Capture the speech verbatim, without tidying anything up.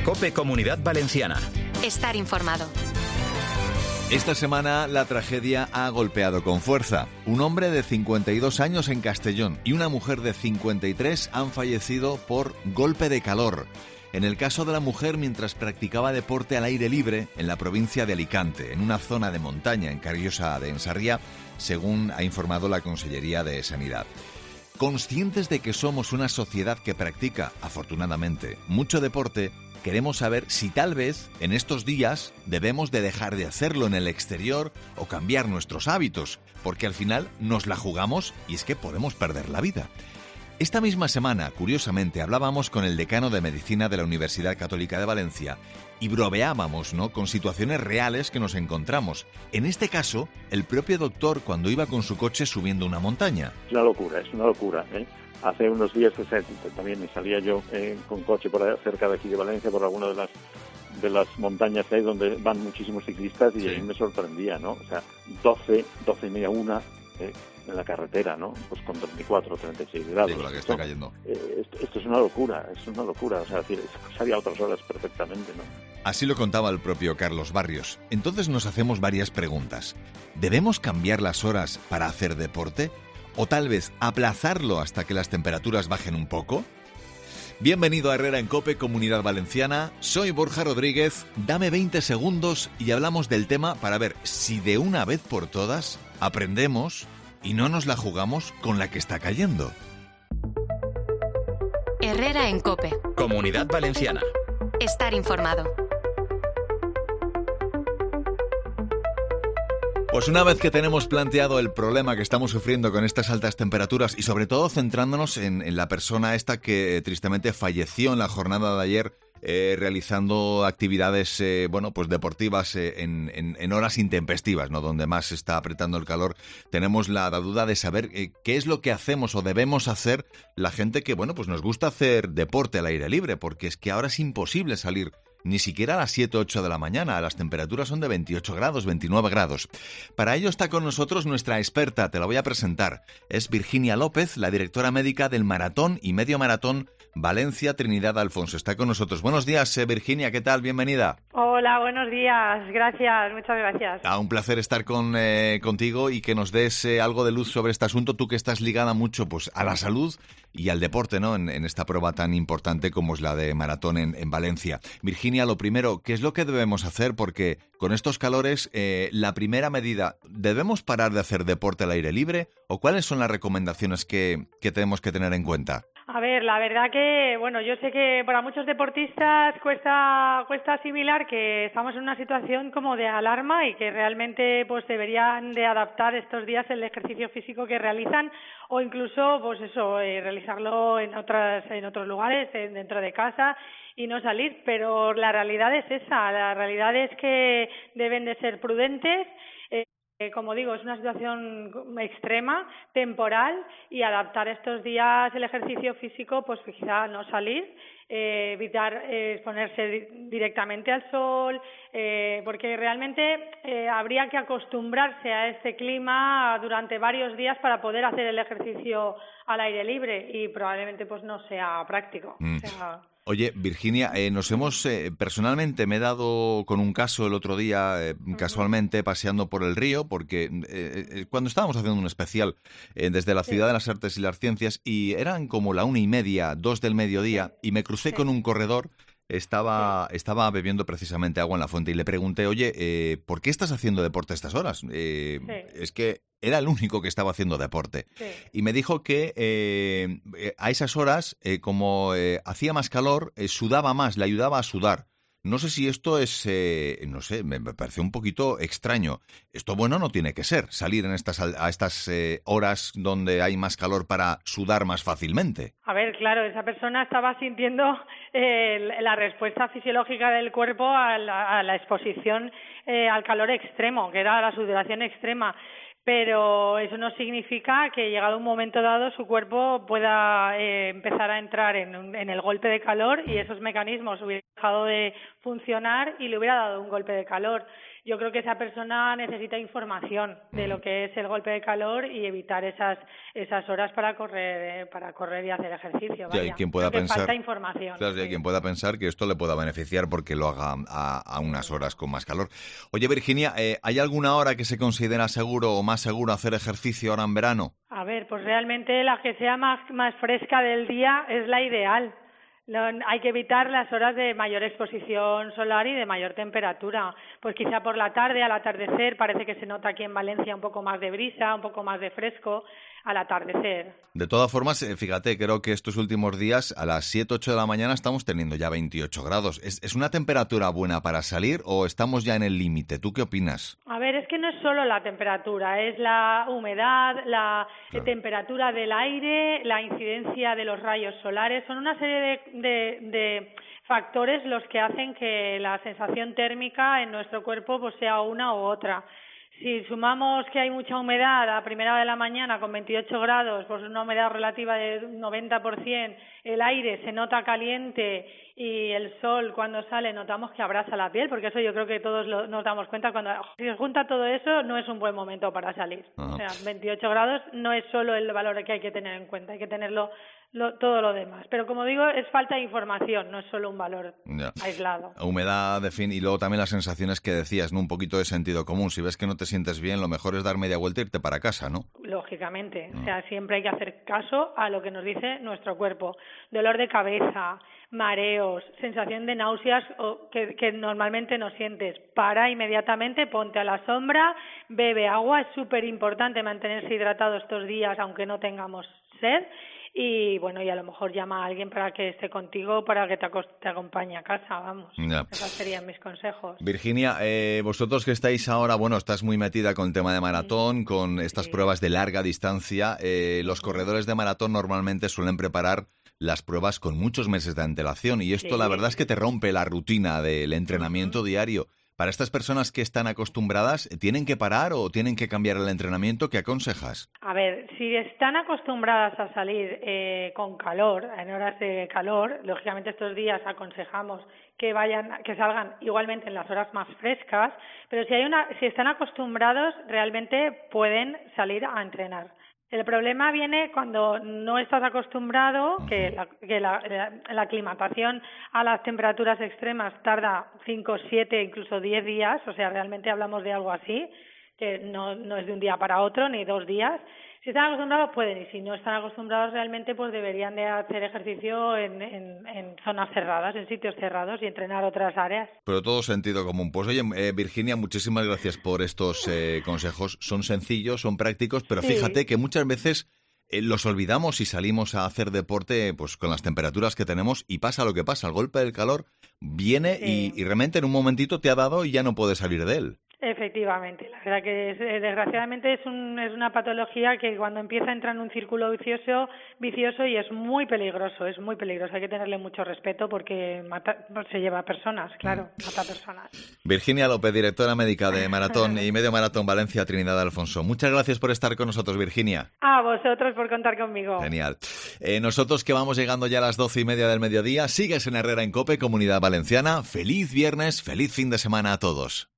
COPE Comunidad Valenciana. Estar informado. Esta semana la tragedia ha golpeado con fuerza. Un hombre de cincuenta y dos años en Castellón y una mujer de cincuenta y tres han fallecido por golpe de calor. En el caso de la mujer, mientras practicaba deporte al aire libre en la provincia de Alicante, en una zona de montaña en Carriosa de Ensarriá, según ha informado la Consellería de Sanidad. Conscientes de que somos una sociedad que practica, afortunadamente, mucho deporte, queremos saber si tal vez en estos días debemos de dejar de hacerlo en el exterior o cambiar nuestros hábitos, porque al final nos la jugamos y es que podemos perder la vida. Esta misma semana, curiosamente, hablábamos con el decano de Medicina de la Universidad Católica de Valencia y bromeábamos, ¿no?, con situaciones reales que nos encontramos. En este caso, el propio doctor cuando iba con su coche subiendo una montaña. Es una locura, es una locura, ¿eh? Hace unos días que también salía yo eh, con coche por ahí, cerca de aquí de Valencia, por alguna de las de las montañas que hay donde van muchísimos ciclistas y sí. Ahí me sorprendía, ¿no? O sea, doce, doce y media, una eh, en la carretera, ¿no? Pues con treinta y cuatro, treinta y seis grados. Sí, con la que está esto, cayendo. Eh, esto, esto es una locura, es una locura. O sea, decir, salía a otras horas perfectamente, ¿no? Así lo contaba el propio Carlos Barrios. Entonces nos hacemos varias preguntas. ¿Debemos cambiar las horas para hacer deporte? ¿O tal vez aplazarlo hasta que las temperaturas bajen un poco? Bienvenido a Herrera en COPE, Comunidad Valenciana. Soy Borja Rodríguez. Dame veinte segundos y hablamos del tema para ver si de una vez por todas aprendemos y no nos la jugamos con la que está cayendo. Herrera en COPE. Comunidad Valenciana. Estar informado. Pues una vez que tenemos planteado el problema que estamos sufriendo con estas altas temperaturas y sobre todo centrándonos en, en la persona esta que eh, tristemente falleció en la jornada de ayer eh, realizando actividades eh, bueno pues deportivas eh, en, en, en horas intempestivas, ¿no?, donde más se está apretando el calor, tenemos la, la duda de saber eh, qué es lo que hacemos o debemos hacer la gente que bueno pues nos gusta hacer deporte al aire libre, porque es que ahora es imposible salir ni siquiera a las siete o ocho de la mañana. Las temperaturas son de veintiocho grados, veintinueve grados. Para ello está con nosotros nuestra experta, te la voy a presentar. Es Virginia López, la directora médica del Maratón y Medio Maratón Valencia Trinidad Alfonso. Está con nosotros. Buenos días, eh, Virginia, ¿qué tal? Bienvenida. Hola, buenos días. Gracias, muchas gracias. Ah, un placer estar con, eh, contigo y que nos des eh, algo de luz sobre este asunto. Tú que estás ligada mucho pues a la salud y al deporte, ¿no?, en, en esta prueba tan importante como es la de maratón en, en Valencia. Virginia, lo primero, ¿qué es lo que debemos hacer? Porque con estos calores, eh, la primera medida, ¿debemos parar de hacer deporte al aire libre? ¿O cuáles son las recomendaciones que, que tenemos que tener en cuenta? A ver, la verdad que, bueno, yo sé que para muchos deportistas cuesta cuesta asimilar que estamos en una situación como de alarma y que realmente pues deberían de adaptar estos días el ejercicio físico que realizan o incluso pues eso, eh, realizarlo en otras en otros lugares, en, dentro de casa y no salir, pero la realidad es esa, la realidad es que deben de ser prudentes. Eh, como digo, es una situación extrema, temporal, y adaptar estos días el ejercicio físico, pues quizá no salir, eh, evitar eh, exponerse di- directamente al sol, eh, porque realmente eh, habría que acostumbrarse a este clima durante varios días para poder hacer el ejercicio al aire libre y probablemente pues no sea práctico. Mm. O sea, Oye, Virginia, eh, nos hemos, eh, personalmente me he dado con un caso el otro día, eh, casualmente, paseando por el río, porque eh, eh, cuando estábamos haciendo un especial eh, desde la Ciudad de las Artes y las Ciencias, y eran como la una y media, dos del mediodía, y me crucé Sí. con un corredor, estaba, estaba bebiendo precisamente agua en la fuente, y le pregunté, oye, eh, ¿por qué estás haciendo deporte a estas horas? Eh, Sí. Es que era el único que estaba haciendo deporte. Sí. Y me dijo que eh, eh, a esas horas, eh, como eh, hacía más calor, eh, sudaba más, le ayudaba a sudar. No sé si esto es, eh, no sé, me, me parece un poquito extraño. Esto bueno no tiene que ser, salir en estas, al- a estas eh, horas donde hay más calor para sudar más fácilmente. A ver, claro, esa persona estaba sintiendo eh, la respuesta fisiológica del cuerpo a la, a la exposición eh, al calor extremo, que era la sudoración extrema. pero eso no significa que llegado un momento dado su cuerpo pueda eh, empezar a entrar en, un, en el golpe de calor y esos mecanismos hubieran dejado de funcionar y le hubiera dado un golpe de calor. Yo creo que esa persona necesita información de lo que es el golpe de calor y evitar esas esas horas para correr eh, para correr y hacer ejercicio. Sí, hay quien pueda creo que pensar, falta información. Claro, sí. Hay quien pueda pensar que esto le pueda beneficiar porque lo haga a, a unas horas con más calor. Oye, Virginia, eh, ¿hay alguna hora que se considera seguro o más seguro hacer ejercicio ahora en verano? A ver, pues realmente la que sea más más fresca del día es la ideal. No, hay que evitar las horas de mayor exposición solar y de mayor temperatura. Pues quizá por la tarde, al atardecer, parece que se nota aquí en Valencia un poco más de brisa, un poco más de fresco al atardecer. De todas formas, fíjate, creo que estos últimos días, a las siete, ocho de la mañana, estamos teniendo ya veintiocho grados. ¿Es, es una temperatura buena para salir o estamos ya en el límite? ¿Tú qué opinas? A ver, es que no es solo la temperatura, es la humedad, la claro. temperatura del aire, la incidencia de los rayos solares. Son una serie de, de, de factores los que hacen que la sensación térmica en nuestro cuerpo pues, sea una u otra. Si sumamos que hay mucha humedad a primera hora de la mañana con veintiocho grados, pues una humedad relativa de noventa por ciento, el aire se nota caliente y el sol cuando sale notamos que abrasa la piel, porque eso yo creo que todos lo, nos damos cuenta, cuando si se junta todo eso no es un buen momento para salir. Uh-huh. O sea, veintiocho grados no es solo el valor que hay que tener en cuenta, hay que tenerlo Lo, todo lo demás. Pero como digo, es falta de información, no es solo un valor ya. aislado. Humedad, de fin, y luego también las sensaciones que decías, ¿no? Un poquito de sentido común. Si ves que no te sientes bien, lo mejor es dar media vuelta e irte para casa, ¿no? Lógicamente. No. O sea, siempre hay que hacer caso a lo que nos dice nuestro cuerpo. Dolor de cabeza, mareos, sensación de náuseas o que, que normalmente no sientes. Para inmediatamente, ponte a la sombra, bebe agua. Es súper importante mantenerse hidratado estos días, aunque no tengamos sed. Y bueno, y a lo mejor llama a alguien para que esté contigo, para que te, te acompañe a casa, vamos. Ya. Esos serían mis consejos. Virginia, eh, vosotros que estáis ahora, bueno, estás muy metida con el tema de maratón, con estas sí. pruebas de larga distancia. Eh, los corredores de maratón normalmente suelen preparar las pruebas con muchos meses de antelación y esto sí. la verdad es que te rompe la rutina del entrenamiento uh-huh. diario. Para estas personas que están acostumbradas, ¿tienen que parar o tienen que cambiar el entrenamiento? ¿Qué aconsejas? A ver, si están acostumbradas a salir eh, con calor, en horas de calor, lógicamente estos días aconsejamos que vayan, que salgan igualmente en las horas más frescas, pero si hay una, si están acostumbrados, realmente pueden salir a entrenar. El problema viene cuando no estás acostumbrado, que la, que la, la, la aclimatación a las temperaturas extremas tarda cinco, siete, incluso diez días, o sea, realmente hablamos de algo así, que no, no es de un día para otro, ni dos días. Si están acostumbrados pueden, y si no están acostumbrados realmente, pues deberían de hacer ejercicio en, en, en zonas cerradas, en sitios cerrados y entrenar otras áreas. Pero todo sentido común. Pues oye, eh, Virginia, muchísimas gracias por estos eh, consejos. Son sencillos, son prácticos, pero sí. fíjate que muchas veces eh, los olvidamos y salimos a hacer deporte pues con las temperaturas que tenemos y pasa lo que pasa. El golpe del calor viene sí. y, y realmente en un momentito te ha dado y ya no puedes salir de él. Efectivamente, la verdad que es, desgraciadamente es, un, es una patología que cuando empieza entra en un círculo vicioso, vicioso y es muy peligroso, es muy peligroso. Hay que tenerle mucho respeto porque mata, se lleva a personas, claro, mata a personas. Virginia López, directora médica de Maratón y Medio Maratón Valencia Trinidad Alfonso. Muchas gracias por estar con nosotros, Virginia. A vosotros por contar conmigo. Genial. Eh, nosotros que vamos llegando ya a las doce y media del mediodía, sigues en Herrera en COPE, Comunidad Valenciana. Feliz viernes, feliz fin de semana a todos.